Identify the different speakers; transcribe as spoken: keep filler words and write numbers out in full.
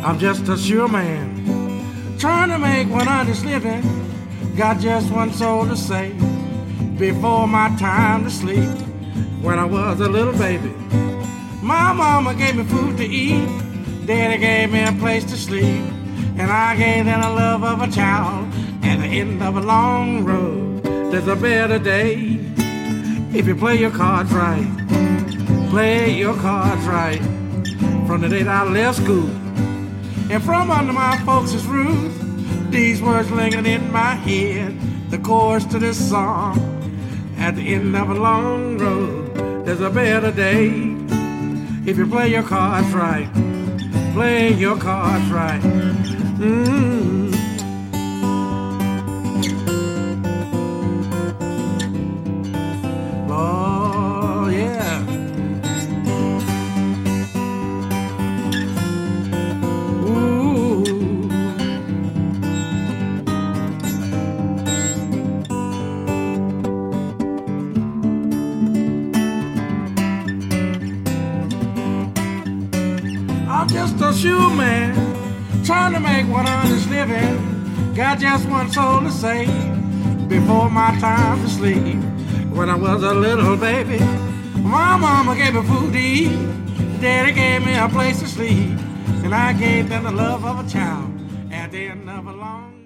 Speaker 1: I'm just a sure man, trying to make one honest living. Got just one soul to save before my time to sleep. When I was a little baby, my mama gave me food to eat. Daddy gave me a place to sleep, and I gave them the love of a child. At the end of a long road, there's a better day if you play your cards right. Play your cards right. From the day that I left school, and from under my folks' roof, these words lingered in my head, the chorus to this song. At the end of a long road, there's a better day if you play your cards right. Play your cards right. Mm-hmm. Oh, yeah. I'm just a shoe man, trying to make one honest living. Got just one soul to save before my time to sleep. When I was a little baby, my mama gave me food to eat. Daddy gave me a place to sleep, and I gave them the love of a child at the end of a long